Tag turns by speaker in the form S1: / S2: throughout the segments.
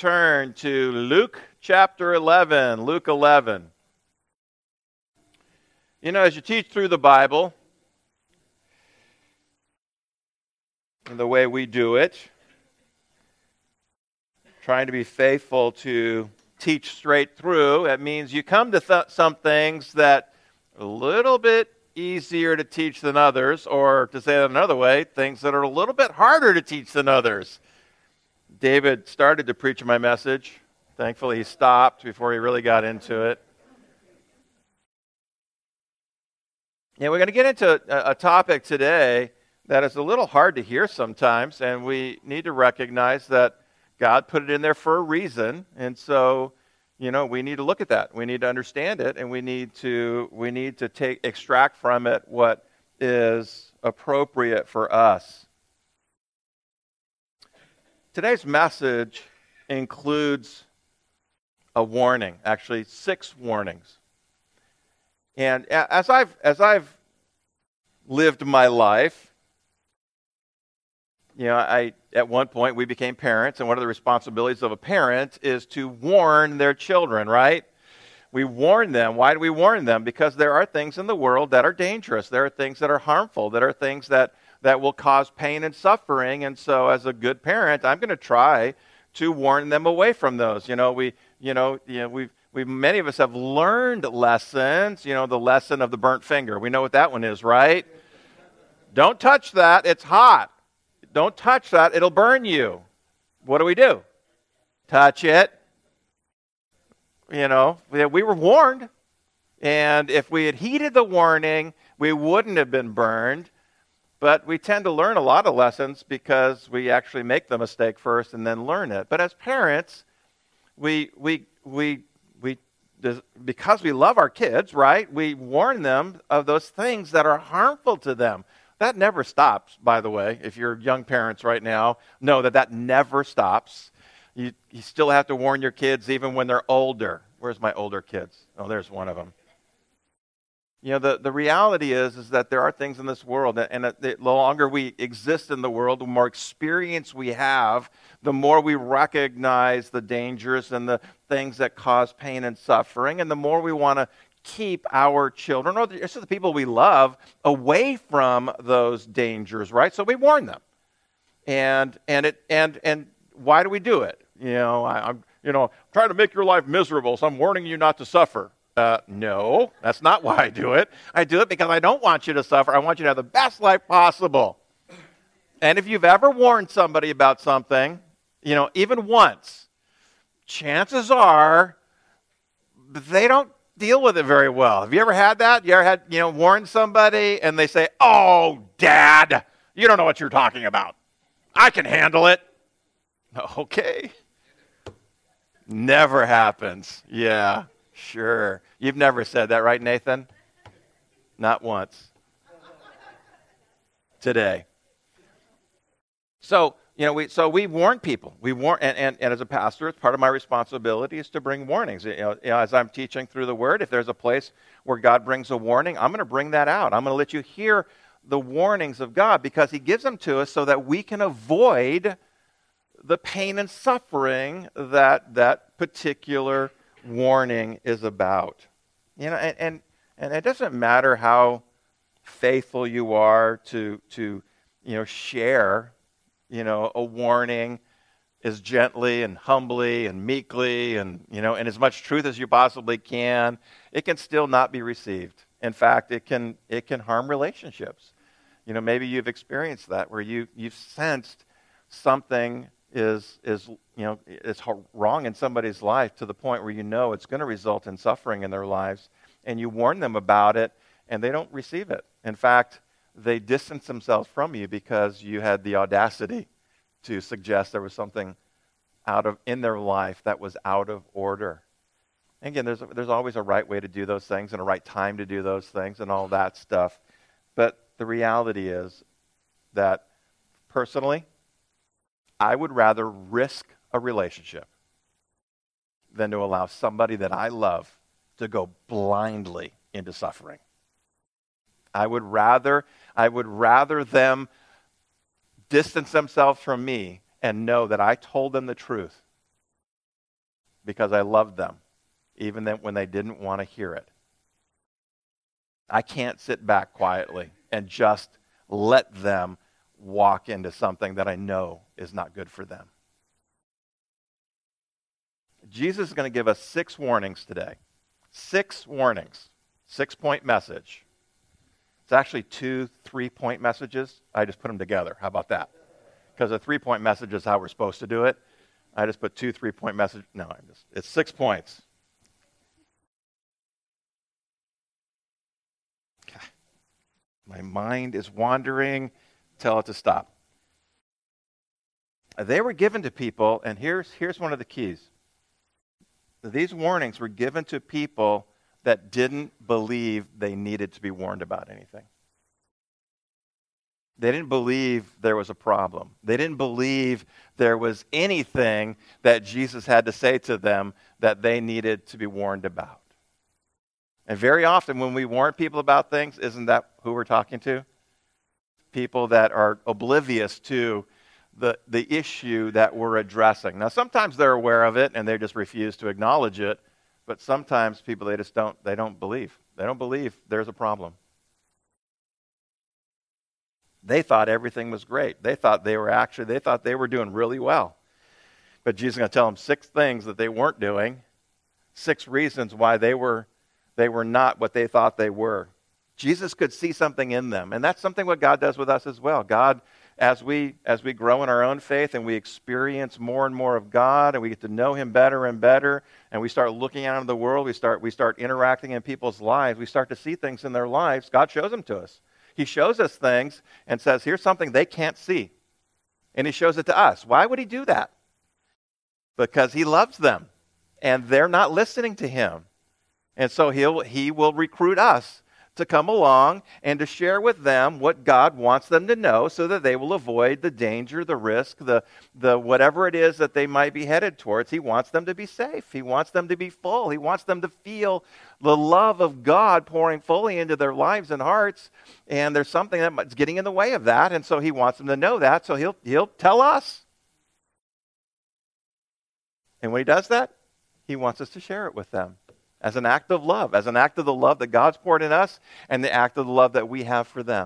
S1: turn to Luke chapter 11, Luke 11. You know, as you teach through the Bible, and the way we do it, trying to be faithful to teach straight through, it means you come to some things that are a little bit easier to teach than others, or to say it another way, things that are a little bit harder to teach than others. David started to preach my message. Thankfully, he stopped before he really got into it. Yeah, we're going to get into a topic today that is a little hard to hear sometimes, and we need to recognize that God put it in there for a reason, and so, you know, we need to look at that. We need to understand it, and we need to extract from it what is appropriate for us. Today's message includes a warning, actually 6 warnings. And as I've lived my life, you know, at one point we became parents, and one of the responsibilities of a parent is to warn their children, right? We warn them. Why do we warn them? Because there are things in the world that are dangerous. There are things that are harmful. There are things that will cause pain and suffering. And so as a good parent, I'm going to try to warn them away from those. Many of us have learned lessons, you know, the lesson of the burnt finger. We know what that one is, right? Don't touch that. It's hot. Don't touch that. It'll burn you. What do? Touch it. You know, we were warned. And if we had heeded the warning, we wouldn't have been burned. But we tend to learn a lot of lessons because we actually make the mistake first and then learn it. But as parents, because we love our kids, right, we warn them of those things that are harmful to them. That never stops, by the way. If you're young parents right now, know that never stops. You still have to warn your kids even when they're older. Where's my older kids? Oh, there's one of them. You know, the reality is that there are things in this world, and the longer we exist in the world, the more experience we have, the more we recognize the dangers and the things that cause pain and suffering, and the more we want to keep our children, or just the people we love, away from those dangers, right? So we warn them. And why do we do it? You know, I'm trying to make your life miserable, so I'm warning you not to suffer. No, that's not why I do it. I do it because I don't want you to suffer. I want you to have the best life possible. And if you've ever warned somebody about something, you know, even once, chances are they don't deal with it very well. Have you ever had that? You ever warned somebody and they say, "Oh, Dad, you don't know what you're talking about. I can handle it." Okay. Never happens. Yeah. Sure. You've never said that, right, Nathan? Not once. Today. So, you know, we warn people. We warn, and as a pastor, it's part of my responsibility is to bring warnings. You know, as I'm teaching through the Word, if there's a place where God brings a warning, I'm going to bring that out. I'm going to let you hear the warnings of God because He gives them to us so that we can avoid the pain and suffering that particular warning is about. You know, and it doesn't matter how faithful you are to share, a warning as gently and humbly and meekly and and as much truth as you possibly can. It can still not be received. In fact, it can harm relationships. You know, maybe you've experienced that where you've sensed something is wrong in somebody's life to the point where it's going to result in suffering in their lives, and you warn them about it, and they don't receive it. In fact, they distance themselves from you because you had the audacity to suggest there was something in their life that was out of order. And again, there's always a right way to do those things and a right time to do those things and all that stuff. But the reality is that personally, I would rather risk a relationship than to allow somebody that I love to go blindly into suffering. I would rather them distance themselves from me and know that I told them the truth because I loved them, even when they didn't want to hear it. I can't sit back quietly and just let them walk into something that I know is not good for them. Jesus is going to give us 6 warnings today. 6 warnings. 6-point message. It's actually 2 3-point messages. I just put them together. How about that? Because a 3-point message is how we're supposed to do it. I just put 2 3-point messages. No, it's 6 points. My mind is wandering. Tell it to stop. They were given to people, and here's one of the keys. These warnings were given to people that didn't believe they needed to be warned about anything. They didn't believe there was a problem. They didn't believe there was anything that Jesus had to say to them that they needed to be warned about. And very often when we warn people about things, isn't that who we're talking to? People that are oblivious to the issue that we're addressing. Now, sometimes they're aware of it and they just refuse to acknowledge it, but sometimes people, they don't believe. They don't believe there's a problem. They thought everything was great. They thought they were doing really well. But Jesus is going to tell them 6 things that they weren't doing, 6 reasons why they were not what they thought they were. Jesus could see something in them, and that's something what God does with us as well. God, as we grow in our own faith and we experience more and more of God, and we get to know Him better and better, and we start looking out into the world, we start interacting in people's lives, we start to see things in their lives. God shows them to us. He shows us things and says, here's something they can't see. And He shows it to us. Why would He do that? Because He loves them, and they're not listening to Him. And so He will recruit us to come along and to share with them what God wants them to know so that they will avoid the danger, the risk, the whatever it is that they might be headed towards. He wants them to be safe. He wants them to be full. He wants them to feel the love of God pouring fully into their lives and hearts. And there's something that's getting in the way of that. And so He wants them to know that. So He'll tell us. And when He does that, He wants us to share it with them. As an act of love, as an act of the love that God's poured in us and the act of the love that we have for them.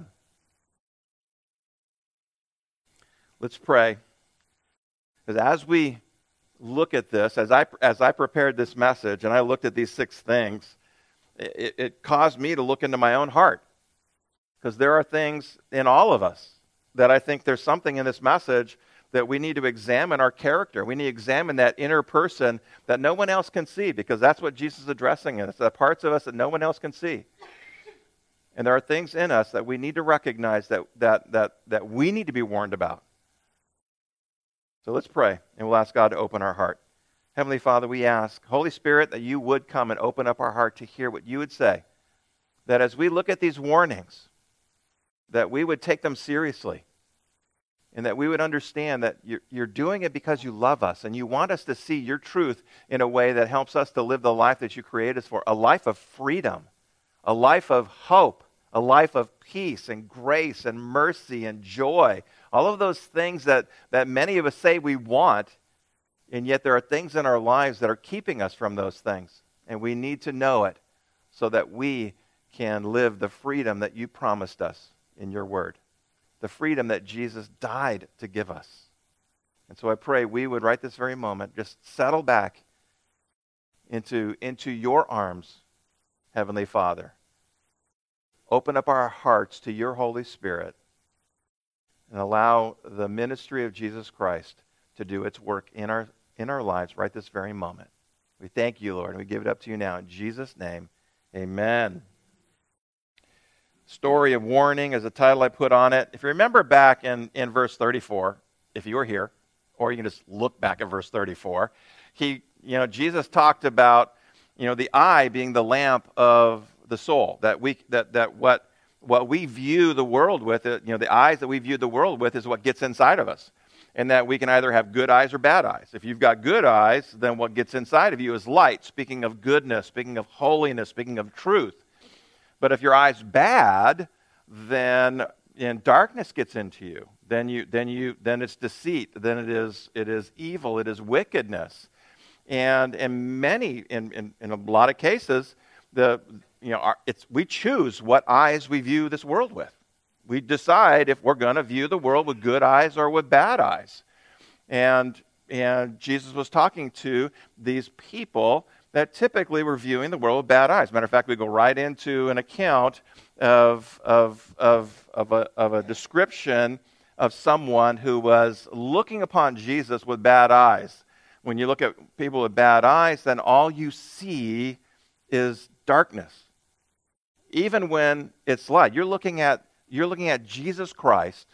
S1: Let's pray. Because as we look at this, as I prepared this message and I looked at these 6 things, it caused me to look into my own heart. Because there are things in all of us that I think there's something in this message that we need to examine our character. We need to examine that inner person that no one else can see, because that's what Jesus is addressing in us, the parts of us that no one else can see. And there are things in us that we need to recognize that we need to be warned about. So let's pray, and we'll ask God to open our heart. Heavenly Father, we ask, Holy Spirit, that you would come and open up our heart to hear what you would say. That as we look at these warnings, that we would take them seriously. And that we would understand that you're doing it because you love us and you want us to see your truth in a way that helps us to live the life that you created us for. A life of freedom, a life of hope, a life of peace and grace and mercy and joy. All of those things that many of us say we want, and yet there are things in our lives that are keeping us from those things. And we need to know it so that we can live the freedom that you promised us in your word. The freedom that Jesus died to give us. And so I pray we would, right this very moment, just settle back into your arms, Heavenly Father. Open up our hearts to your Holy Spirit and allow the ministry of Jesus Christ to do its work in our lives right this very moment. We thank you, Lord, and we give it up to you now. In Jesus' name, amen. Story of warning is the title I put on it. If you remember back in verse 34, if you were here, or you can just look back at verse 34, Jesus talked about, the eye being the lamp of the soul. That what we view the world with, the eyes that we view the world with is what gets inside of us. And that we can either have good eyes or bad eyes. If you've got good eyes, then what gets inside of you is light, speaking of goodness, speaking of holiness, speaking of truth. But if your eye's bad, then darkness gets into you. Then it's deceit. Then it is evil. It is wickedness. And in a lot of cases, we choose what eyes we view this world with. We decide if we're going to view the world with good eyes or with bad eyes. And Jesus was talking to these people that typically were viewing the world with bad eyes. Matter of fact, we go right into an account of a description of someone who was looking upon Jesus with bad eyes. When you look at people with bad eyes, then all you see is darkness. Even when it's light, you're looking at Jesus Christ,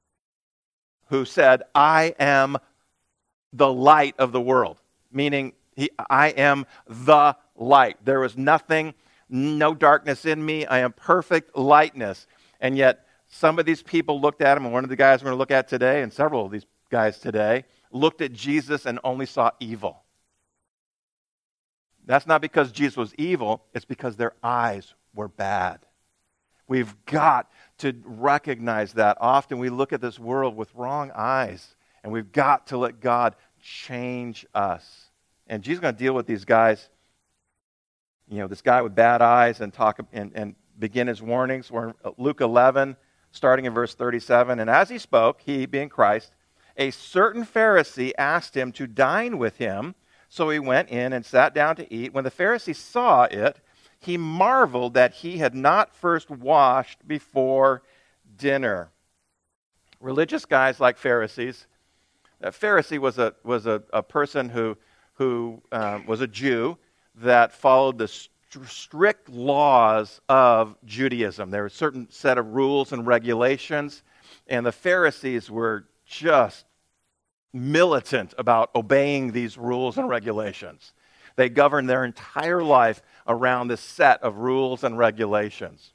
S1: who said, "I am the light of the world," meaning I am the light. There is nothing, no darkness in me. I am perfect lightness. And yet, some of these people looked at him, and one of the guys we're going to look at today, and several of these guys today, looked at Jesus and only saw evil. That's not because Jesus was evil, it's because their eyes were bad. We've got to recognize that. Often we look at this world with wrong eyes, and we've got to let God change us. And Jesus is going to deal with these guys, this guy with bad eyes, and begin his warnings. We're in Luke 11, starting in verse 37. And as he spoke, he, being Christ, a certain Pharisee asked him to dine with him. So he went in and sat down to eat. When the Pharisee saw it, he marveled that he had not first washed before dinner. Religious guys like Pharisees. A Pharisee was a person who was a Jew that followed the strict laws of Judaism. There were a certain set of rules and regulations, and the Pharisees were just militant about obeying these rules and regulations. They governed their entire life around this set of rules and regulations.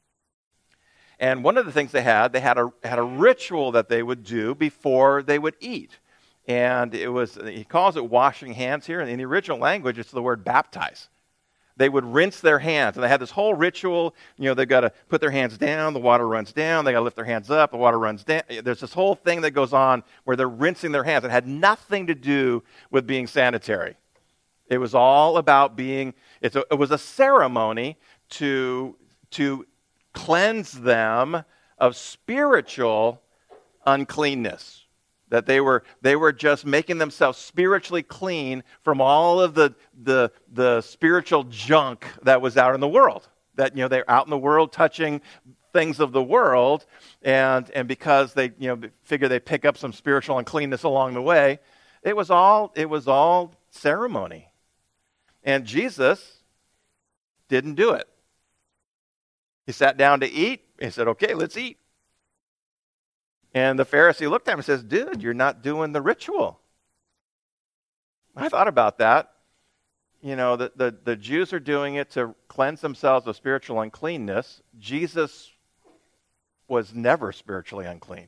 S1: And one of the things they had a ritual that they would do before they would eat. And he calls it washing hands here. And in the original language, it's the word baptize. They would rinse their hands. And they had this whole ritual. They've got to put their hands down, the water runs down. They got to lift their hands up, the water runs down. There's this whole thing that goes on where they're rinsing their hands. It had nothing to do with being sanitary. It was all about it was a ceremony to cleanse them of spiritual uncleanness. That they were just making themselves spiritually clean from all of the spiritual junk that was out in the world. That they're out in the world touching things of the world, and because they figure they pick up some spiritual uncleanness along the way, it was all ceremony. And Jesus didn't do it. He sat down to eat. He said, "Okay, let's eat." And the Pharisee looked at him and says, "Dude, you're not doing the ritual." I thought about that. The Jews are doing it to cleanse themselves of spiritual uncleanness. Jesus was never spiritually unclean.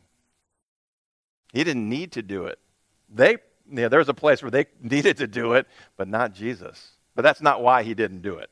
S1: He didn't need to do it. There was a place where they needed to do it, but not Jesus. But that's not why he didn't do it.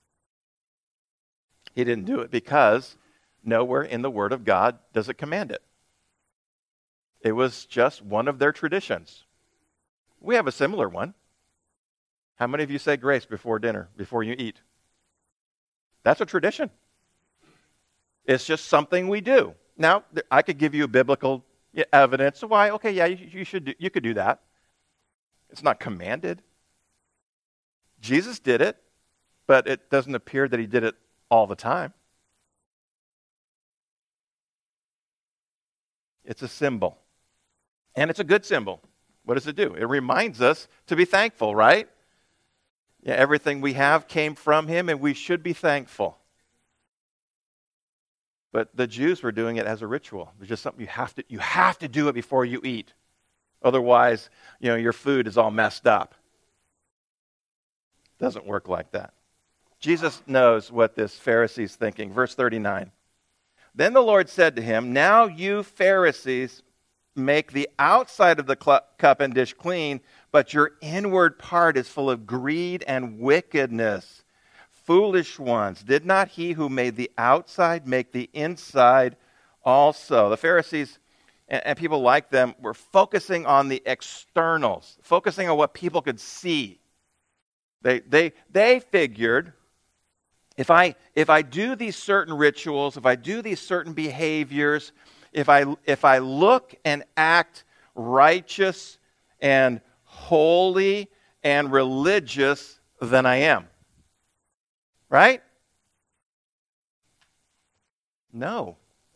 S1: He didn't do it because nowhere in the Word of God does it command it. It was just one of their traditions. We have a similar one. How many of you say grace before dinner, before you eat? That's a tradition. It's just something we do. Now, I could give you biblical evidence of why. Okay, yeah, you could do that. It's not commanded. Jesus did it, but it doesn't appear that he did it all the time. It's a symbol. And it's a good symbol. What does it do? It reminds us to be thankful, right? Yeah, everything we have came from him, and we should be thankful. But the Jews were doing it as a ritual. It's just something you have to do it before you eat. Otherwise, your food is all messed up. It doesn't work like that. Jesus knows what this Pharisee's thinking. Verse 39. Then the Lord said to him, "Now you Pharisees make the outside of the cup and dish clean, but your inward part is full of greed and wickedness. Foolish ones, did not he who made the outside make the inside also?" The Pharisees and people like them were focusing on the externals, focusing on what people could see. They figured, if I do these certain rituals, if I do these certain behaviors, if I look and act righteous and holy and religious, then I am. Right? No.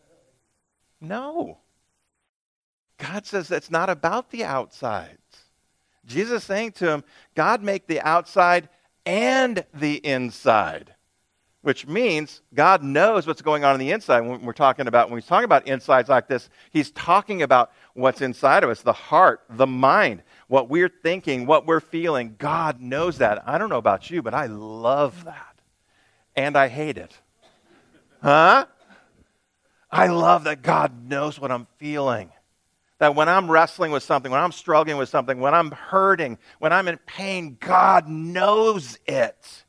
S1: God says it's not about the outsides. Jesus is saying to him, God make the outside and the inside. Which means God knows what's going on the inside. When he's talking about insides like this, he's talking about what's inside of us, the heart, the mind, what we're thinking, what we're feeling. God knows that. I don't know about you, but I love that. And I hate it. Huh? I love that God knows what I'm feeling. That when I'm wrestling with something, when I'm struggling with something, when I'm hurting, when I'm in pain, God knows it.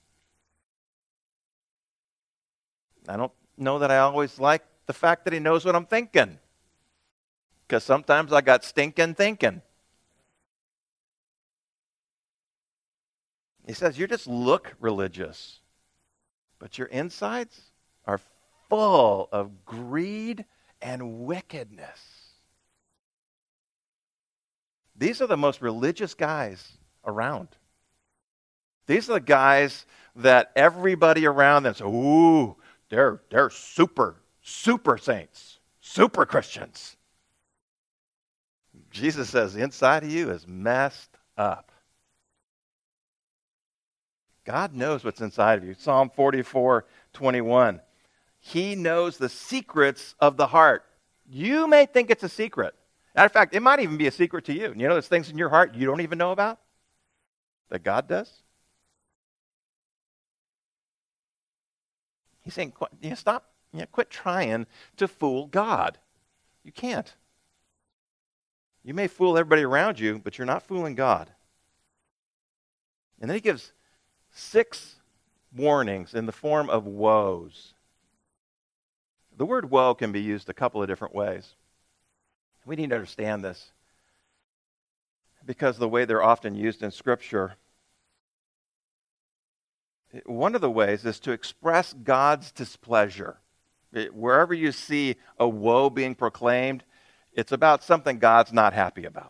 S1: I don't know that I always like the fact that he knows what I'm thinking. Because sometimes I got stinking thinking. He says, you just look religious, but your insides are full of greed and wickedness. These are the most religious guys around. These are the guys that everybody around them says, ooh, they're super saints, super Christians. Jesus says the inside of you is messed up. God knows what's inside of you. Psalm 44:21. He knows the secrets of the heart. You may think it's a secret. Matter of fact, it might even be a secret to you. You know, there's things in your heart you don't even know about that God does. He's saying, quit trying to fool God. You can't. You may fool everybody around you, but you're not fooling God. And then he gives 6 warnings in the form of woes. The word woe can be used a couple of different ways. We need to understand this because of the way they're often used in Scripture. One of the ways is to express God's displeasure. Wherever you see a woe being proclaimed, it's about something God's not happy about.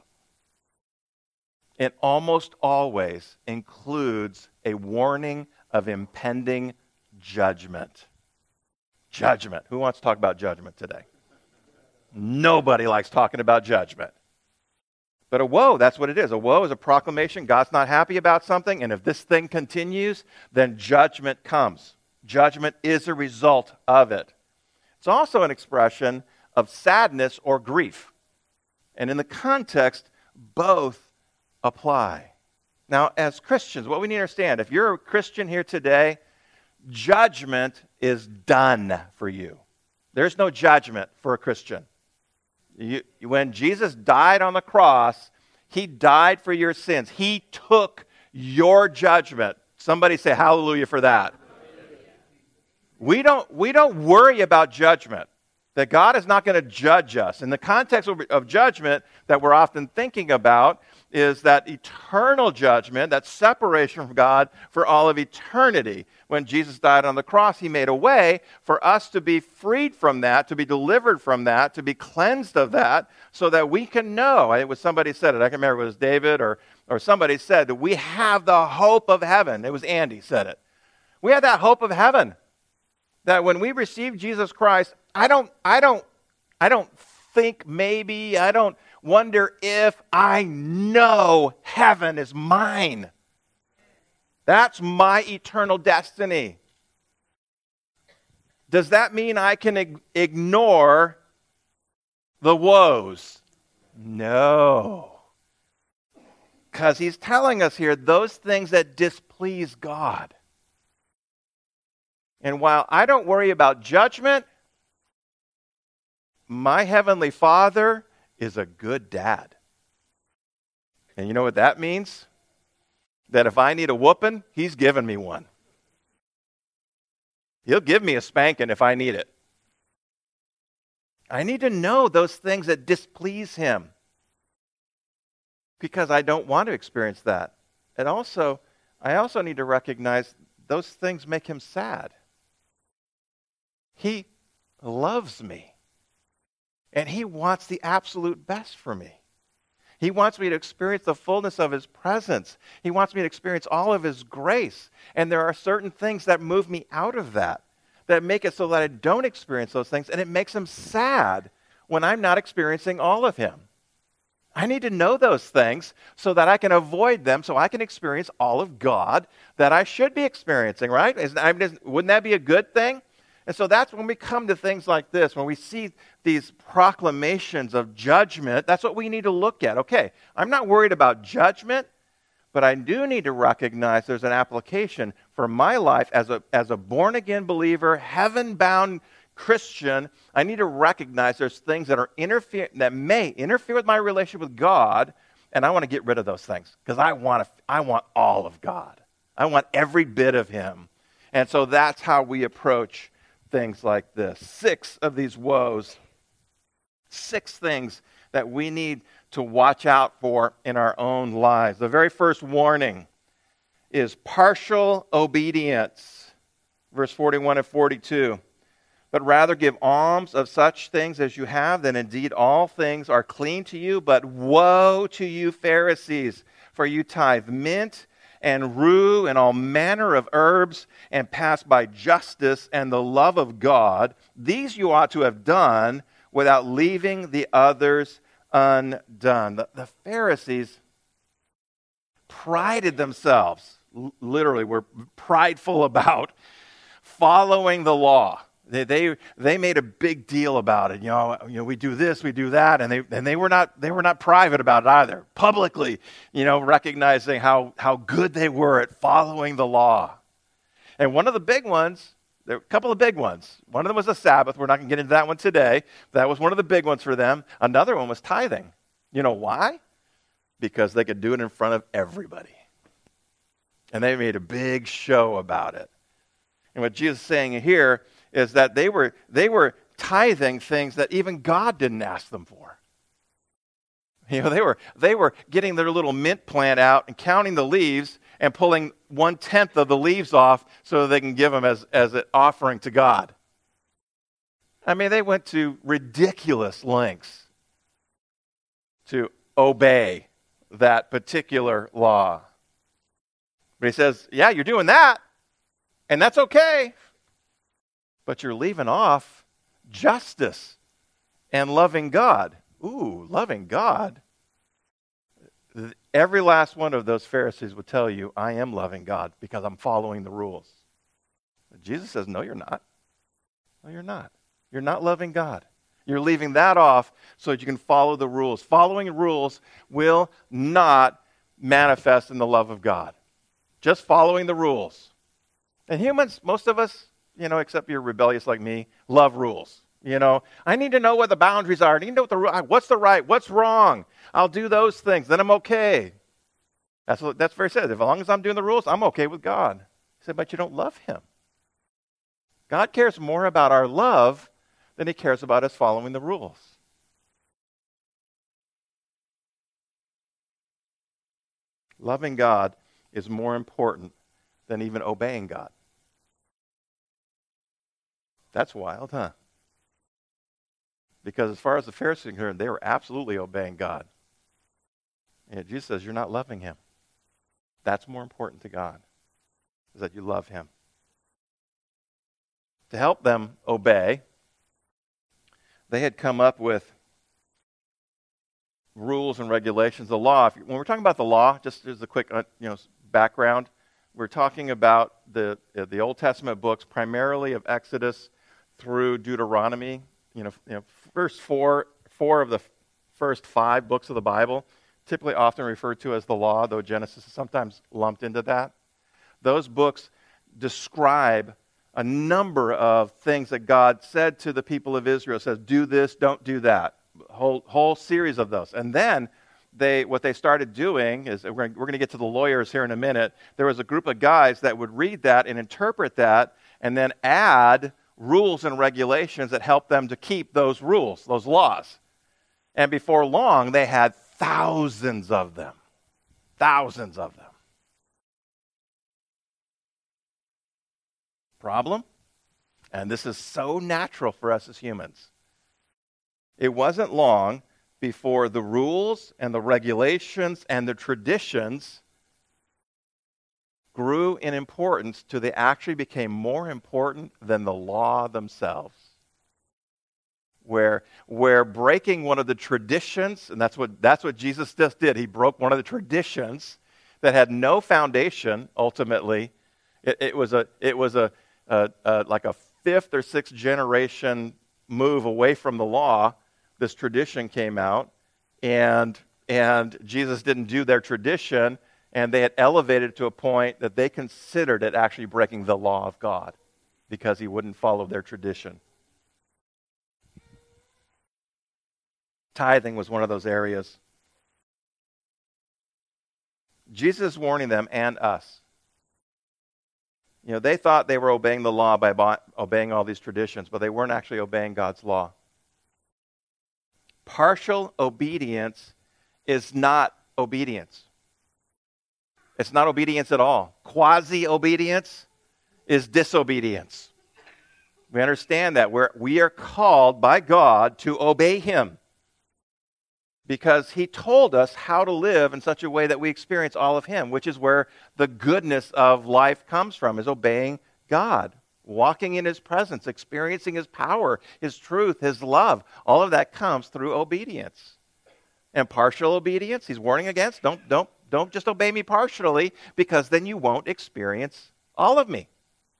S1: It almost always includes a warning of impending judgment. Judgment. Who wants to talk about judgment today? Nobody likes talking about judgment. But a woe, that's what it is. A woe is a proclamation. God's not happy about something, and if this thing continues, then judgment comes. Judgment is a result of it. It's also an expression of sadness or grief. And in the context, both apply. Now, as Christians, what we need to understand, if you're a Christian here today, judgment is done for you. There's no judgment for a Christian. When Jesus died on the cross, he died for your sins. He took your judgment. Somebody say hallelujah for that. We don't worry about judgment. That God is not going to judge us. In the context of judgment that we're often thinking about is that eternal judgment, that separation from God for all of eternity. When Jesus died on the cross, he made a way for us to be freed from that, to be delivered from that, to be cleansed of that, so that we can know. It was somebody said it. I can't remember if it was David or somebody said that we have the hope of heaven. It was Andy said it. We have that hope of heaven. That when we receive Jesus Christ, I don't think maybe, I don't wonder if, I know heaven is mine. That's my eternal destiny. Does that mean I can ignore the woes? No. Because he's telling us here those things that displease God. And while I don't worry about judgment, my Heavenly Father is a good dad. And you know what that means? That if I need a whooping, he's giving me one. He'll give me a spanking if I need it. I need to know those things that displease him because I don't want to experience that. And also, I also need to recognize those things make him sad. He loves me, and he wants the absolute best for me. He wants me to experience the fullness of his presence. He wants me to experience all of his grace. And there are certain things that move me out of that make it so that I don't experience those things, and it makes him sad when I'm not experiencing all of him. I need to know those things so that I can avoid them, so I can experience all of God that I should be experiencing, right? Wouldn't that be a good thing? And so that's when we come to things like this, when we see these proclamations of judgment, that's what we need to look at. Okay, I'm not worried about judgment, but I do need to recognize there's an application for my life as a born-again believer, heaven-bound Christian. I need to recognize there's things that may interfere with my relationship with God, and I want to get rid of those things because I want all of God. I want every bit of him. And so that's how we approach things like this. 6 of these woes, 6 things that we need to watch out for in our own lives. The very first warning is partial obedience. Verse 41 and 42. But rather give alms of such things as you have, then indeed all things are clean to you. But woe to you, Pharisees, for you tithe mint and rue and all manner of herbs, and pass by justice and the love of God. These you ought to have done without leaving the others undone. The Pharisees prided themselves, literally were prideful about following the law. They made a big deal about it. You know, we do this, we do that, and they were not private about it either. Publicly, recognizing how good they were at following the law. And one of the big ones, there were a couple of big ones. One of them was the Sabbath. We're not going to get into that one today. That was one of the big ones for them. Another one was tithing. You know why? Because they could do it in front of everybody. And they made a big show about it. And what Jesus is saying here is that they were tithing things that even God didn't ask them for. They were getting their little mint plant out and counting the leaves and pulling 1/10 of the leaves off so they can give them as an offering to God. I mean, they went to ridiculous lengths to obey that particular law. But he says, yeah, you're doing that, and that's okay. But you're leaving off justice and loving God. Ooh, loving God. Every last one of those Pharisees would tell you, I am loving God because I'm following the rules. But Jesus says, no, you're not. No, you're not. You're not loving God. You're leaving that off so that you can follow the rules. Following rules will not manifest in the love of God. Just following the rules. And humans, most of us, except you're rebellious like me, love rules. I need to know what the boundaries are. I need to know what's the right, what's wrong. I'll do those things, then I'm okay. That's where he says, as long as I'm doing the rules, I'm okay with God. He said, but you don't love him. God cares more about our love than he cares about us following the rules. Loving God is more important than even obeying God. That's wild, huh? Because as far as the Pharisees are concerned, they were absolutely obeying God. And Jesus says, you're not loving him. That's more important to God, is that you love him. To help them obey, they had come up with rules and regulations. The law, when we're talking about the law, just as a quick background, we're talking about the Old Testament books, primarily of Exodus through Deuteronomy. First four of the first 5 books of the Bible, typically often referred to as the law, though Genesis is sometimes lumped into that. Those books describe a number of things that God said to the people of Israel. It says, do this, don't do that. Whole series of those. And then what they started doing is, we're going to get to the lawyers here in a minute, there was a group of guys that would read that and interpret that and then add rules and regulations that helped them to keep those rules, those laws. And before long, they had thousands of them. Thousands of them. Problem? And this is so natural for us as humans. It wasn't long before the rules and the regulations and the traditions grew in importance till they actually became more important than the law themselves. Where breaking one of the traditions, and that's what Jesus just did. He broke one of the traditions that had no foundation. Ultimately, it was like a fifth or sixth generation move away from the law. This tradition came out, and Jesus didn't do their tradition, and they had elevated it to a point that they considered it actually breaking the law of God because he wouldn't follow their tradition. Tithing was one of those areas. Jesus is warning them and us. They thought they were obeying the law by obeying all these traditions, but they weren't actually obeying God's law. Partial obedience is not obedience. It's not obedience at all. Quasi-obedience is disobedience. We understand that. We are called by God to obey him because he told us how to live in such a way that we experience all of him, which is where the goodness of life comes from, is obeying God, walking in his presence, experiencing his power, his truth, his love. All of that comes through obedience. And partial obedience, he's warning against. Don't just obey me partially, because then you won't experience all of me.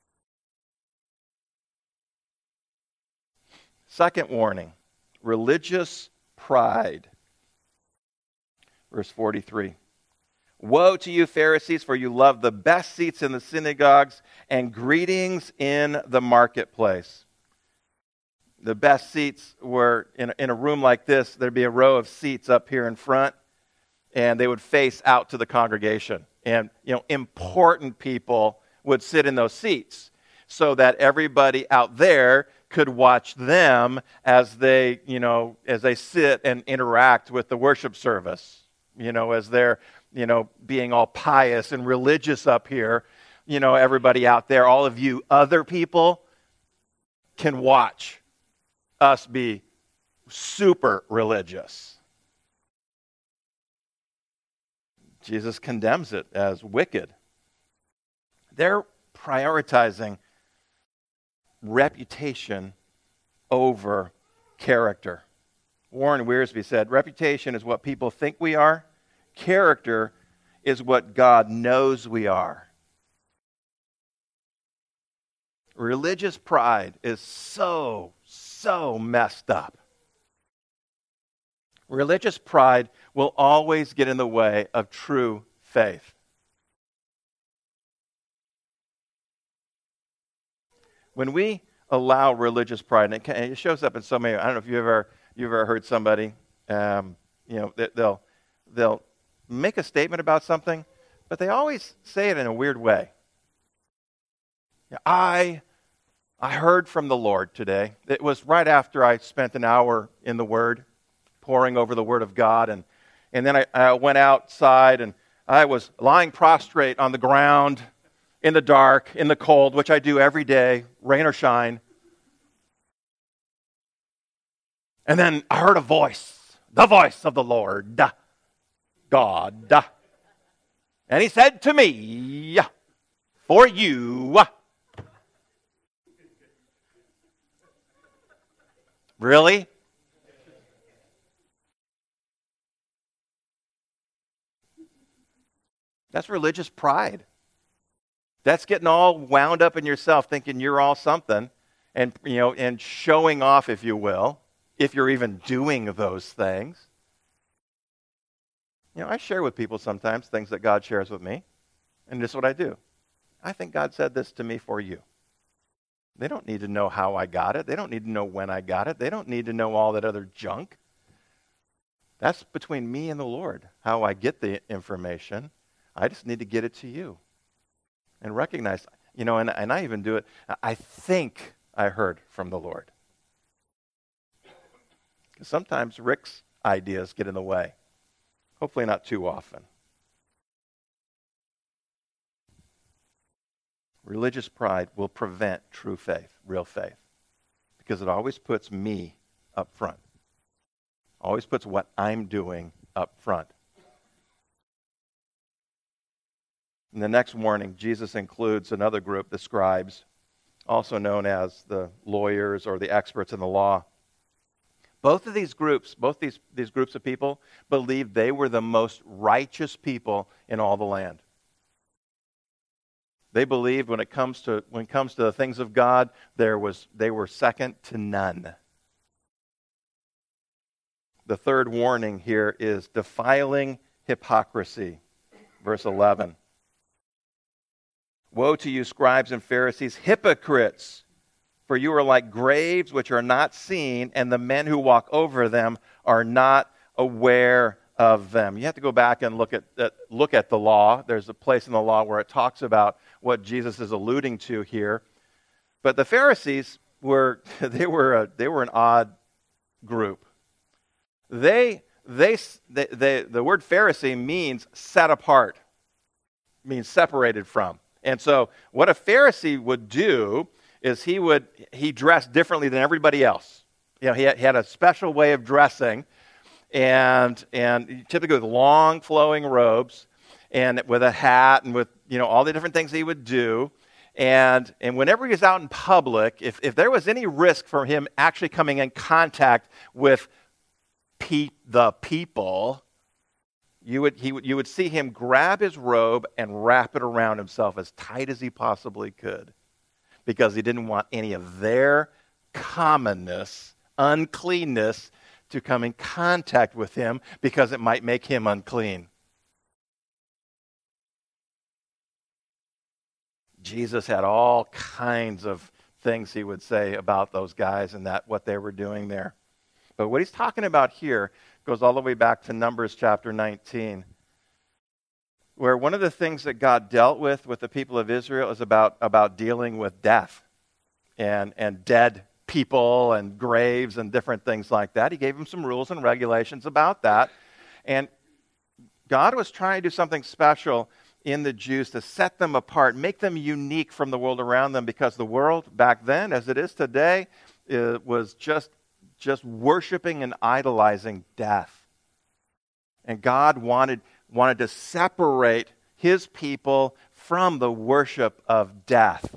S1: Second warning, religious pride. Verse 43. Woe to you, Pharisees, for you love the best seats in the synagogues and greetings in the marketplace. The best seats were in a room like this. There'd be a row of seats up here in front, and they would face out to the congregation. And important people would sit in those seats so that everybody out there could watch them as they sit and interact with the worship service. As they're being all pious and religious up here, everybody out there, all of you other people can watch us be super religious. Jesus condemns it as wicked. They're prioritizing reputation over character. Warren Wiersbe said, reputation is what people think we are. Character is what God knows we are. Religious pride is so messed up. Religious pride will always get in the way of true faith. When we allow religious pride, and it shows up in so many, I don't know if you've ever heard somebody, they'll make a statement about something, but they always say it in a weird way. I heard from the Lord today. It was right after I spent an hour in the Word, poring over the Word of God, and then I went outside and I was lying prostrate on the ground in the dark, in the cold, which I do every day, rain or shine. And then I heard a voice, the voice of the Lord, God. And he said to me, for you. Really? That's religious pride. That's getting all wound up in yourself, thinking you're all something, and showing off, if you will, if you're even doing those things. I share with people sometimes things that God shares with me, and this is what I do. I think God said this to me for you. They don't need to know how I got it. They don't need to know when I got it. They don't need to know all that other junk. That's between me and the Lord, how I get the information. I just need to get it to you and recognize, and I even do it. I think I heard from the Lord. Because sometimes Rick's ideas get in the way. Hopefully not too often. Religious pride will prevent true faith, real faith, because it always puts me up front. Always puts what I'm doing up front. In the next warning, Jesus includes another group, the scribes, also known as the lawyers or the experts in the law. Both of these groups, these groups of people, believed they were the most righteous people in all the land. They believed when it comes to the things of God, they were second to none. The third warning here is defiling hypocrisy. Verse 11. Woe to you, scribes and Pharisees, hypocrites! For you are like graves which are not seen, and the men who walk over them are not aware of them. You have to go back and look at the law. There's a place in the law where it talks about what Jesus is alluding to here. But the Pharisees were an odd group. The word Pharisee means set apart, means separated from. And so what a Pharisee would do is he dressed differently than everybody else. You know, he had a special way of dressing, and typically with long flowing robes, and with a hat, and with all the different things he would do. And whenever he was out in public, if there was any risk for him actually coming in contact with the people, you would see him grab his robe and wrap it around himself as tight as he possibly could, because he didn't want any of their commonness, uncleanness, to come in contact with him, because it might make him unclean. Jesus had all kinds of things he would say about those guys and what they were doing there. But what he's talking about here goes all the way back to Numbers chapter 19, where one of the things that God dealt with the people of Israel is about dealing with death and dead people and graves and different things like that. He gave them some rules and regulations about that. And God was trying to do something special in the Jews to set them apart, make them unique from the world around them, because the world back then, as it is today, was just worshiping and idolizing death. And God wanted to separate his people from the worship of death.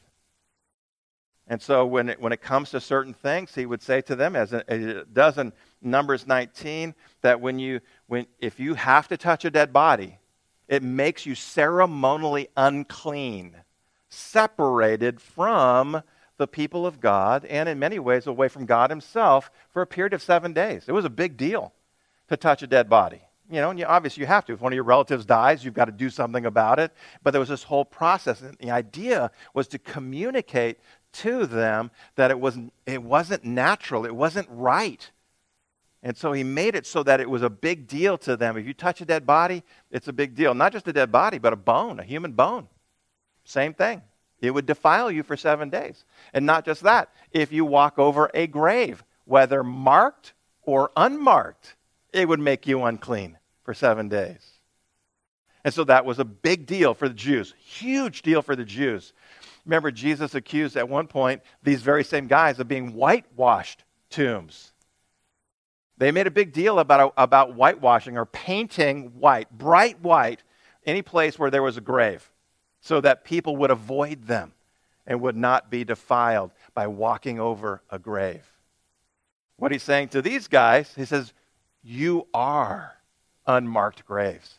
S1: And so when it comes to certain things, he would say to them, as it does in Numbers 19, that if you have to touch a dead body, it makes you ceremonially unclean, separated from the people of God, and in many ways away from God himself for a period of 7 days. It was a big deal to touch a dead body. And obviously you have to. If one of your relatives dies, you've got to do something about it. But there was this whole process. And the idea was to communicate to them that it wasn't natural. It wasn't right. And so he made it so that it was a big deal to them. If you touch a dead body, it's a big deal. Not just a dead body, but a human bone. Same thing. It would defile you for 7 days. And not just that. If you walk over a grave, whether marked or unmarked, it would make you unclean for 7 days. And so that was a big deal for the Jews. Huge deal for the Jews. Remember, Jesus accused at one point these very same guys of being whitewashed tombs. They made a big deal about whitewashing, or painting white, bright white, any place where there was a grave, so that people would avoid them and would not be defiled by walking over a grave. What he's saying to these guys, he says, you are unmarked graves.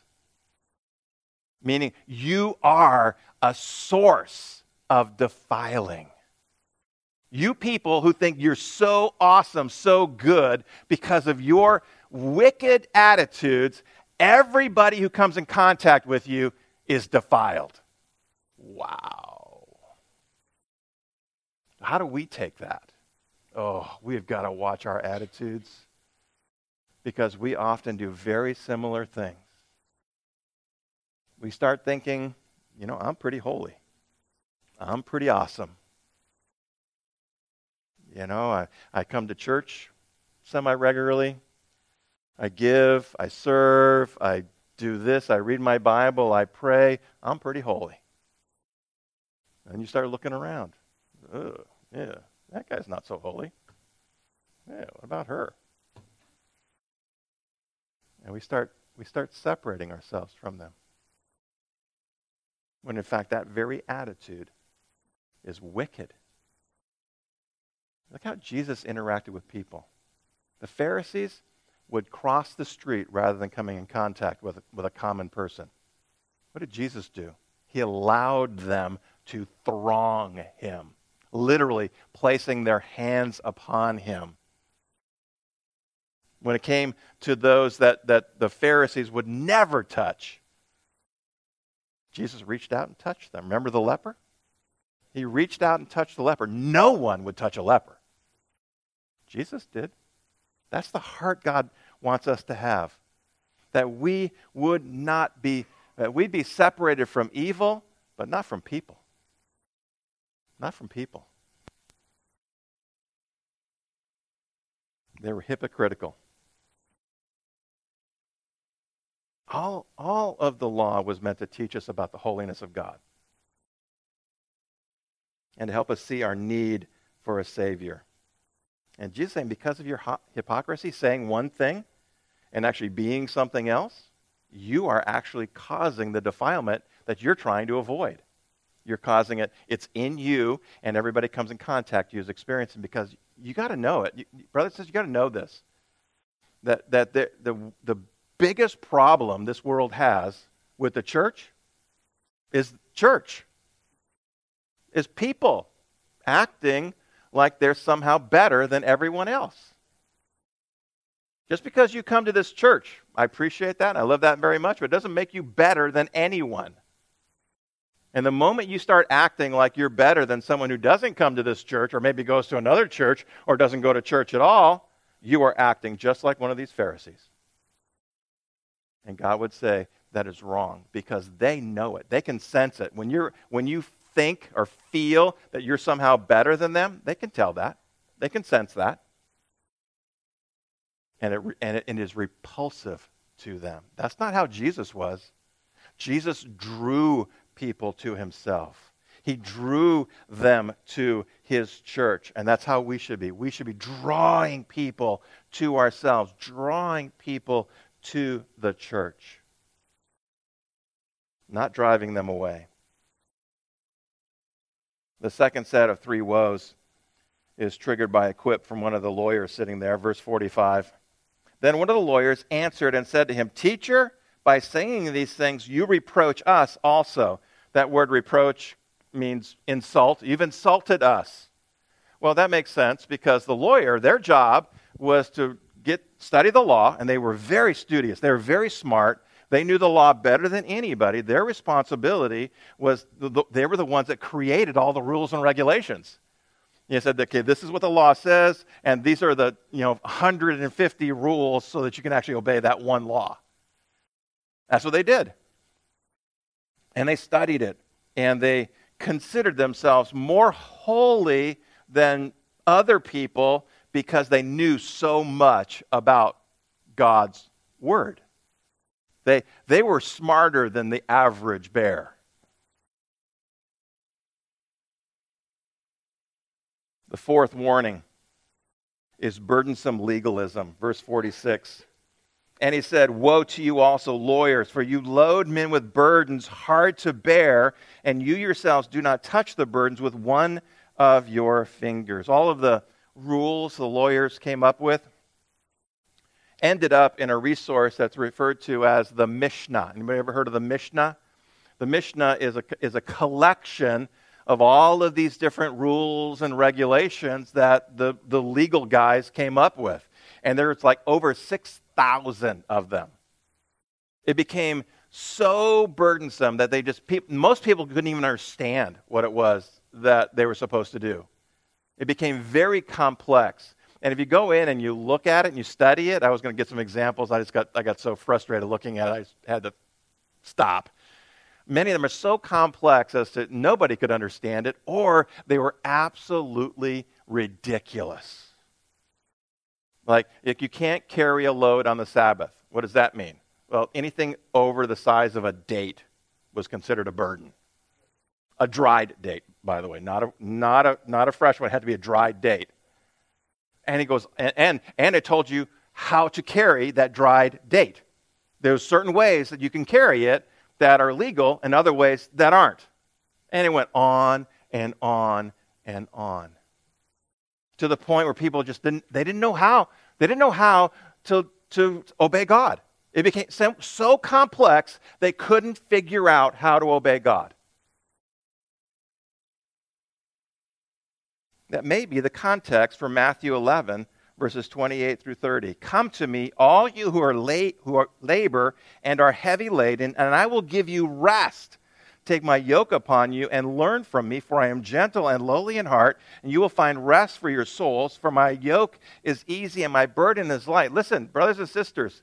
S1: Meaning, you are a source of defiling. You people who think you're so awesome, so good, because of your wicked attitudes, everybody who comes in contact with you is defiled. Wow. How do we take that? Oh, we've got to watch our attitudes, because we often do very similar things. We start thinking, I'm pretty holy. I'm pretty awesome. I come to church semi-regularly. I give, I serve, I do this, I read my Bible, I pray. I'm pretty holy. And you start looking around. Ugh, yeah, that guy's not so holy. Yeah, what about her? And we start separating ourselves from them. When in fact that very attitude is wicked. Look how Jesus interacted with people. The Pharisees would cross the street rather than coming in contact with a common person. What did Jesus do? He allowed them to throng him, literally placing their hands upon him. When it came to those that the Pharisees would never touch, Jesus reached out and touched them. Remember the leper? He reached out and touched the leper. No one would touch a leper. Jesus did. That's the heart God wants us to have. That we would not be, that we'd be separated from evil, but not from people. Not from people. They were hypocritical. All of the law was meant to teach us about the holiness of God and to help us see our need for a Savior. And Jesus saying, because of your hypocrisy, saying one thing and actually being something else, you are actually causing the defilement that you're trying to avoid. You're causing it. It's in you, and everybody comes in contact you is experiencing, because you got to know it. Brothers and sisters, you got to know this. That the biggest problem this world has with the church is people acting like they're somehow better than everyone else. Just because you come to this church, I appreciate that, I love that very much, but it doesn't make you better than anyone. And the moment you start acting like you're better than someone who doesn't come to this church, or maybe goes to another church, or doesn't go to church at all, you are acting just like one of these Pharisees. And God would say that is wrong, because they know it. They can sense it. When you think or feel that you're somehow better than them, they can tell that. They can sense that. And it is repulsive to them. That's not how Jesus was. Jesus drew people to himself. He drew them to his church. And that's how we should be. We should be drawing people to ourselves, drawing people to the church, not driving them away. The second set of three woes is triggered by a quip from one of the lawyers sitting there, verse 45. Then one of the lawyers answered and said to him, "Teacher, by saying these things, you reproach us also." That word reproach means insult. You've insulted us. Well, that makes sense, because the lawyer, their job was to study the law, and they were very studious. They were very smart. They knew the law better than anybody. Their responsibility was, they were the ones that created all the rules and regulations. He said, okay, this is what the law says, and these are the 150 rules so that you can actually obey that one law. That's what they did. And they studied it, and they considered themselves more holy than other people because they knew so much about God's word. They were smarter than the average bear. The fourth warning is burdensome legalism. Verse 46. And he said, "Woe to you also, lawyers, for you load men with burdens hard to bear, and you yourselves do not touch the burdens with one of your fingers." All of the rules the lawyers came up with ended up in a resource that's referred to as the Mishnah. Anybody ever heard of the Mishnah? The Mishnah is a collection of all of these different rules and regulations that the legal guys came up with. And there's like over 6,000 of them. It became so burdensome that most people couldn't even understand what it was that they were supposed to do. It became very complex. And if you go in and you look at it and you study it, I was going to get some examples. I got so frustrated looking at it, I just had to stop. Many of them are so complex as to nobody could understand it, or they were absolutely ridiculous. Like, if you can't carry a load on the Sabbath, what does that mean? Well, anything over the size of a date was considered a burden. A dried date, by the way, not a fresh one. It had to be a dried date. And he goes, and it told you how to carry that dried date. There's certain ways that you can carry it that are legal and other ways that aren't. And it went on and on and on. To the point where people just didn't know how. They didn't know how to obey God. It became so complex they couldn't figure out how to obey God. That may be the context for Matthew 11, verses 28 through 30. Come to me, all you who are labor and are heavy laden, and I will give you rest. Take my yoke upon you and learn from me, for I am gentle and lowly in heart, and you will find rest for your souls. For my yoke is easy and my burden is light. Listen, brothers and sisters,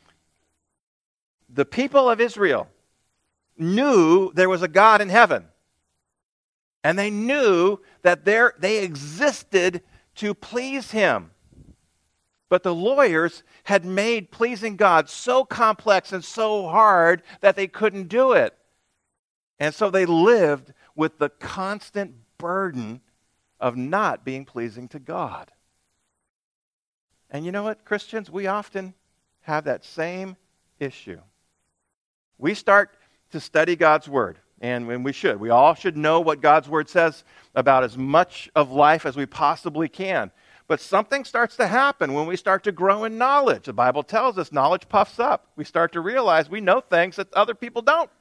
S1: the people of Israel knew there was a God in heaven. And they knew that they existed to please him. But the lawyers had made pleasing God so complex and so hard that they couldn't do it. And so they lived with the constant burden of not being pleasing to God. And you know what, Christians? We often have that same issue. We start to study God's Word. And when we should. We all should know what God's Word says about as much of life as we possibly can. But something starts to happen when we start to grow in knowledge. The Bible tells us knowledge puffs up. We start to realize we know things that other people don't.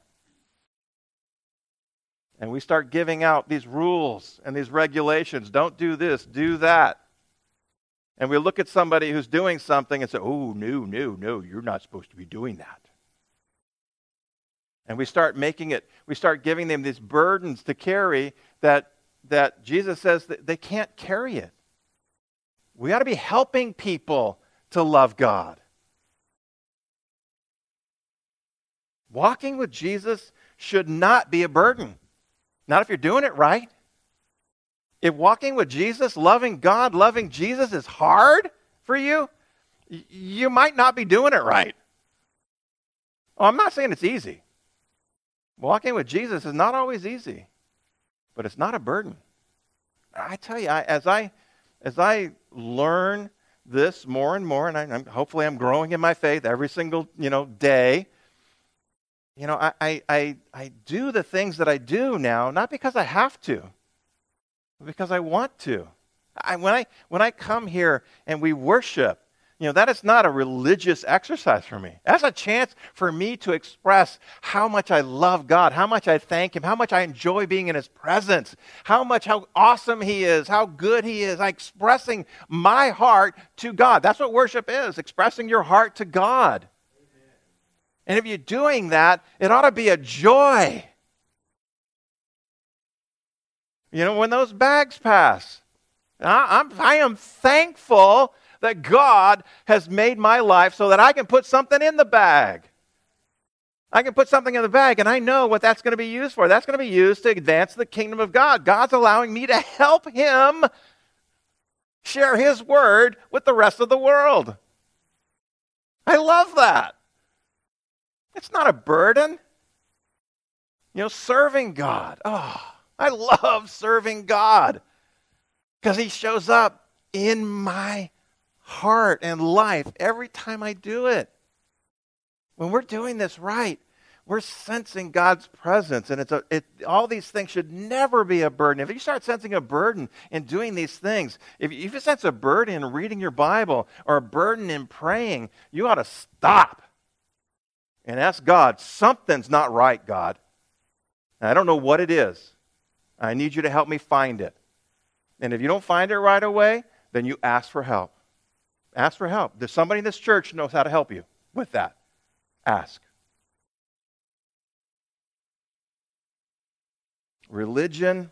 S1: And we start giving out these rules and these regulations. Don't do this, do that. And we look at somebody who's doing something and say, oh, no, you're not supposed to be doing that. And we start giving them these burdens to carry that Jesus says that they can't carry it. We ought to be helping people to love God. Walking with Jesus should not be a burden. Not if you're doing it right. If walking with Jesus, loving God, loving Jesus is hard for you, you might not be doing it right. Oh, I'm not saying it's easy. Walking with Jesus is not always easy, but it's not a burden. I tell you, as I learn this more and more, and hopefully I'm growing in my faith every single day. I do the things that I do now not because I have to, but because I want to. When I come here and we worship, that is not a religious exercise for me. That's a chance for me to express how much I love God, how much I thank him, how much I enjoy being in his presence, how awesome he is, how good he is. I'm expressing my heart to God. That's what worship is, expressing your heart to God. Amen. And if you're doing that, it ought to be a joy. When those bags pass, I am thankful that God has made my life so that I can put something in the bag. I can put something in the bag, and I know what that's going to be used for. That's going to be used to advance the kingdom of God. God's allowing me to help him share his word with the rest of the world. I love that. It's not a burden. Serving God. Oh, I love serving God because he shows up in my heart and life every time I do it. When we're doing this right, we're sensing God's presence, and all these things should never be a burden. If you start sensing a burden in doing these things, if you sense a burden in reading your Bible or a burden in praying, you ought to stop and ask God, something's not right, God. And I don't know what it is. I need you to help me find it. And if you don't find it right away, then you ask for help. Ask for help. There's somebody in this church who knows how to help you with that. Ask. Religion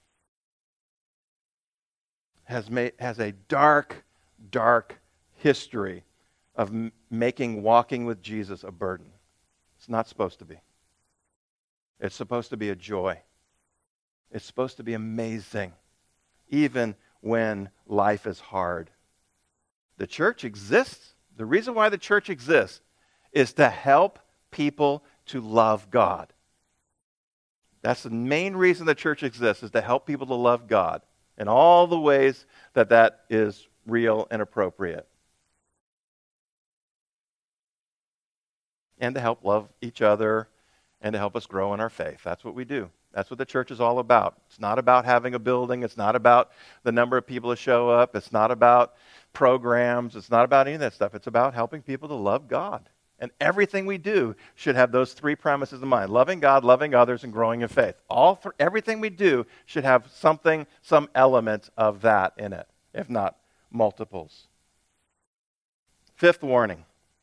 S1: has a dark, dark history of making walking with Jesus a burden. It's not supposed to be. It's supposed to be a joy. It's supposed to be amazing, even when life is hard. The church exists. The reason why the church exists is to help people to love God. That's the main reason the church exists, is to help people to love God in all the ways that that is real and appropriate. And to help love each other and to help us grow in our faith. That's what we do. That's what the church is all about. It's not about having a building. It's not about the number of people that show up. It's not about programs. It's not about any of that stuff. It's about helping people to love God. And everything we do should have those three premises in mind: loving God, loving others, and growing in faith. Everything we do should have some element of that in it, if not multiples. Fifth warning.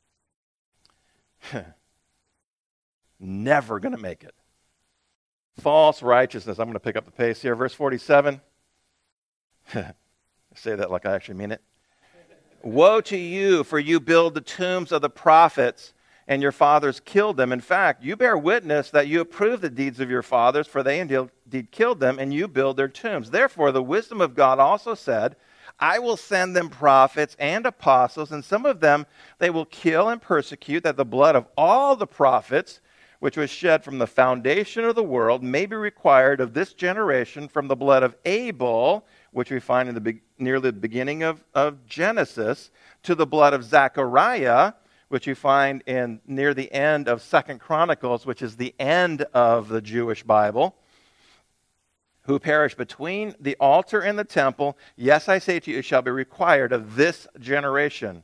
S1: Never going to make it. False righteousness. I'm going to pick up the pace here. Verse 47. I say that like I actually mean it. Woe to you, for you build the tombs of the prophets, and your fathers killed them. In fact, you bear witness that you approve the deeds of your fathers, for they indeed killed them, and you build their tombs. Therefore, the wisdom of God also said, I will send them prophets and apostles, and some of them they will kill and persecute, that the blood of all the prophets, which was shed from the foundation of the world, may be required of this generation from the blood of Abel, which we find in near the beginning of Genesis, to the blood of Zechariah, which you find near the end of 2 Chronicles, which is the end of the Jewish Bible, who perished between the altar and the temple. Yes, I say to you, it shall be required of this generation.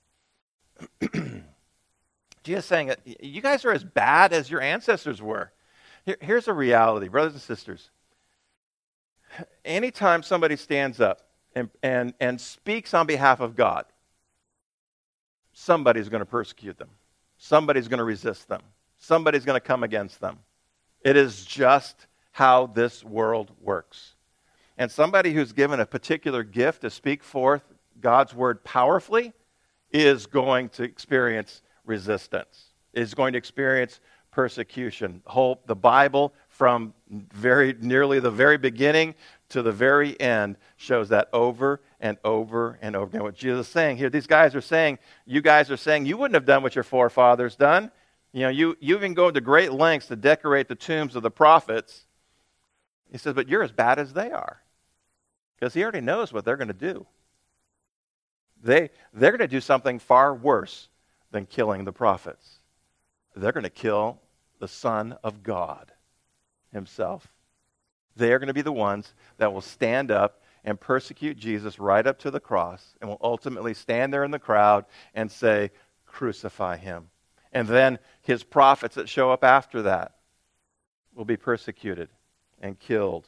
S1: Jesus saying that you guys are as bad as your ancestors were. Here's a reality, brothers and sisters. Anytime somebody stands up and speaks on behalf of God, somebody's going to persecute them. Somebody's going to resist them. Somebody's going to come against them. It is just how this world works. And somebody who's given a particular gift to speak forth God's word powerfully is going to experience resistance, is going to experience persecution. The Bible, from nearly the very beginning to the very end, shows that over and over and over again. What Jesus is saying here, these guys are saying, you guys are saying you wouldn't have done what your forefathers done. You even go to great lengths to decorate the tombs of the prophets. He says, but you're as bad as they are. Because he already knows what they're going to do. They're going to do something far worse than killing the prophets. They're going to kill the Son of God himself. They are going to be the ones that will stand up and persecute Jesus right up to the cross, and will ultimately stand there in the crowd and say, crucify him. And then his prophets that show up after that will be persecuted and killed.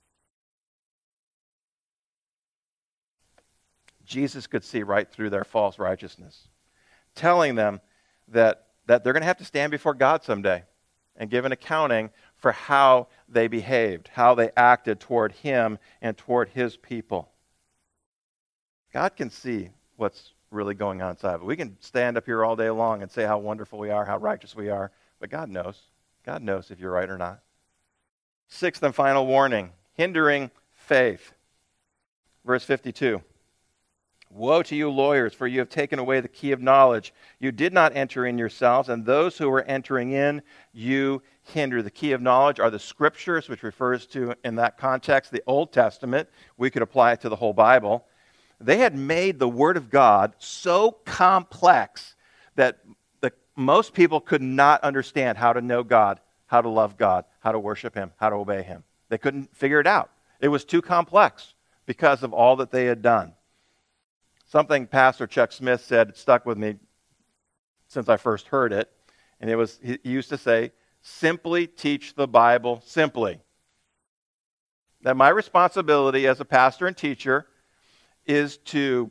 S1: Jesus could see right through their false righteousness, telling them that they're going to have to stand before God someday and give an accounting for how they behaved, how they acted toward him and toward his people. God can see what's really going on inside of it. We can stand up here all day long and say how wonderful we are, how righteous we are, but God knows. God knows if you're right or not. Sixth and final warning, hindering faith. Verse 52. Woe to you, lawyers, for you have taken away the key of knowledge. You did not enter in yourselves, and those who were entering in, you hinder. The key of knowledge are the scriptures, which refers to, in that context, the Old Testament. We could apply it to the whole Bible. They had made the Word of God so complex that most people could not understand how to know God, how to love God, how to worship him, how to obey him. They couldn't figure it out. It was too complex because of all that they had done. Something Pastor Chuck Smith said, it stuck with me since I first heard it, and he used to say, simply teach the Bible simply. That my responsibility as a pastor and teacher is to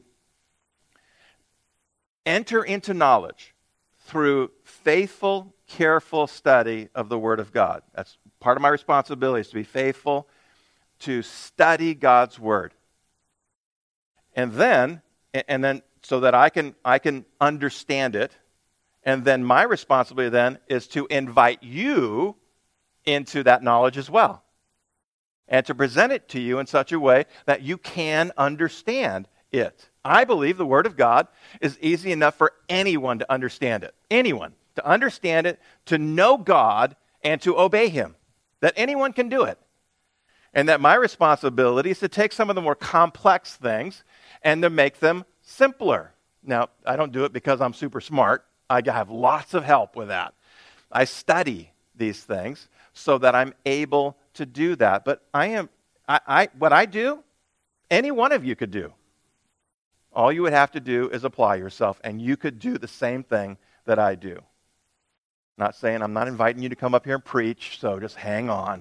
S1: enter into knowledge through faithful, careful study of the Word of God. That's part of my responsibility, is to be faithful to study God's Word. And then so that I can understand it. And then my responsibility then is to invite you into that knowledge as well. And to present it to you in such a way that you can understand it. I believe the Word of God is easy enough for anyone to understand it. Anyone to understand it, to know God, and to obey Him. That anyone can do it. And that my responsibility is to take some of the more complex things and to make them simpler. Now, I don't do it because I'm super smart. I have lots of help with that. I study these things so that I'm able to do that. But what I do, any one of you could do. All you would have to do is apply yourself, and you could do the same thing that I do. Not saying I'm not inviting you to come up here and preach, so just hang on.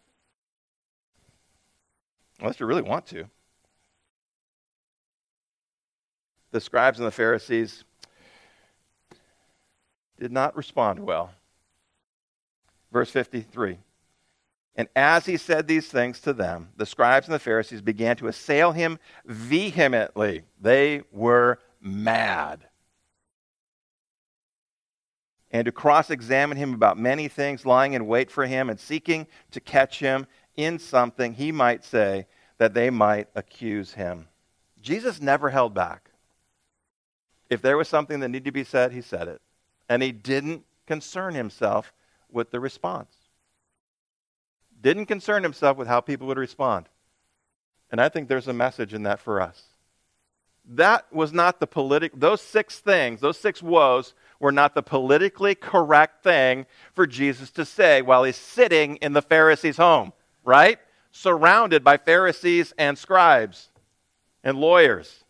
S1: Unless you really want to. The scribes and the Pharisees did not respond well. Verse 53. And as he said these things to them, the scribes and the Pharisees began to assail him vehemently. They were mad. And to cross-examine him about many things, lying in wait for him and seeking to catch him in something he might say, that they might accuse him. Jesus never held back. If there was something that needed to be said, he said it. And he didn't concern himself with the response. Didn't concern himself with how people would respond. And I think there's a message in that for us. That was not the those 6 things, those 6 woes were not the politically correct thing for Jesus to say while he's sitting in the Pharisees' home, right? Surrounded by Pharisees and scribes and lawyers.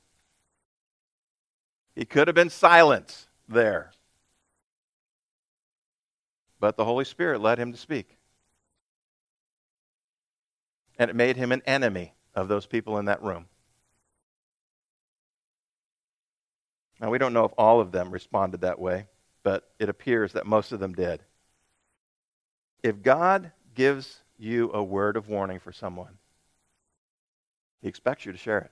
S1: He could have been silent there. But the Holy Spirit led him to speak. And it made him an enemy of those people in that room. Now, we don't know if all of them responded that way, but it appears that most of them did. If God gives you a word of warning for someone, He expects you to share it.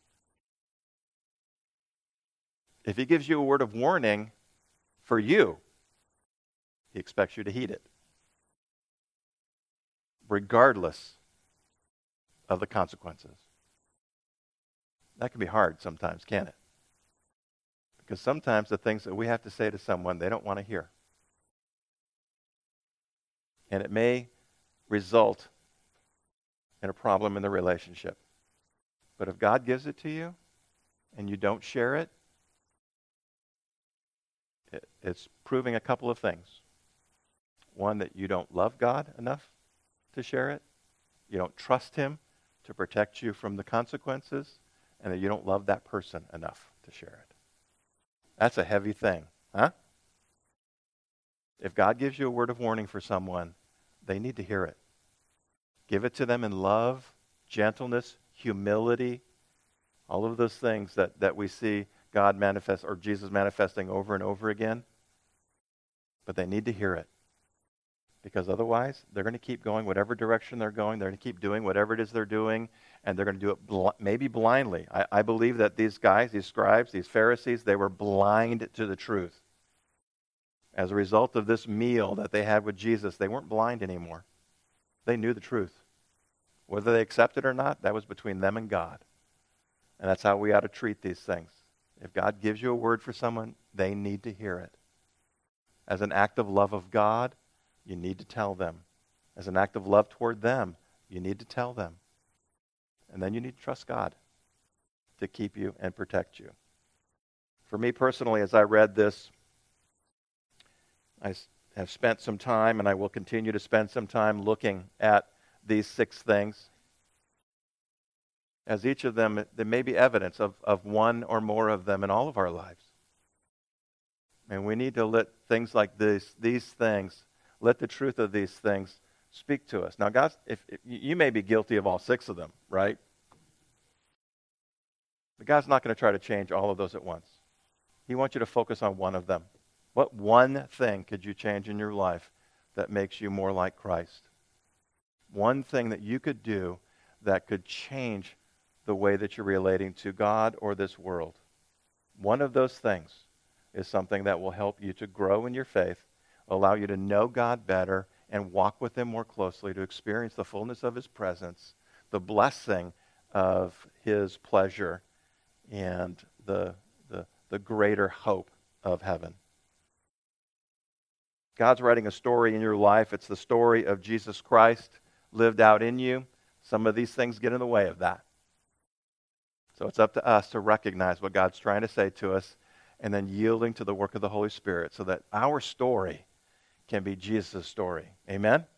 S1: If He gives you a word of warning for you, He expects you to heed it, regardless of the consequences. That can be hard sometimes, can't it? Because sometimes the things that we have to say to someone, they don't want to hear. And it may result in a problem in the relationship. But if God gives it to you and you don't share it, it's proving a couple of things. One, that you don't love God enough to share it. You don't trust Him to protect you from the consequences. And that you don't love that person enough to share it. That's a heavy thing, huh? If God gives you a word of warning for someone, they need to hear it. Give it to them in love, gentleness, humility, all of those things that we see God manifest or Jesus manifesting over and over again. But they need to hear it. Because otherwise, they're going to keep going whatever direction they're going. They're going to keep doing whatever it is they're doing, and they're going to do it maybe blindly. I believe that these guys, these scribes, these Pharisees, they were blind to the truth. As a result of this meal that they had with Jesus, they weren't blind anymore. They knew the truth. Whether they accept it or not, that was between them and God. And that's how we ought to treat these things. If God gives you a word for someone, they need to hear it. As an act of love of God, you need to tell them. As an act of love toward them, you need to tell them. And then you need to trust God to keep you and protect you. For me personally, as I read this, I have spent some time, and I will continue to spend some time looking at these 6 things. As each of them, there may be evidence of one or more of them in all of our lives. And we need to let things like these things, let the truth of these things speak to us. Now, God, if you may be guilty of all 6 of them, right? But God's not going to try to change all of those at once. He wants you to focus on one of them. What one thing could you change in your life that makes you more like Christ? One thing that you could do that could change the way that you're relating to God or this world. One of those things is something that will help you to grow in your faith, allow you to know God better, and walk with him more closely, to experience the fullness of his presence, the blessing of his pleasure, and the greater hope of heaven. God's writing a story in your life. It's the story of Jesus Christ lived out in you. Some of these things get in the way of that. So it's up to us to recognize what God's trying to say to us and then yielding to the work of the Holy Spirit so that our story can be Jesus' story. Amen?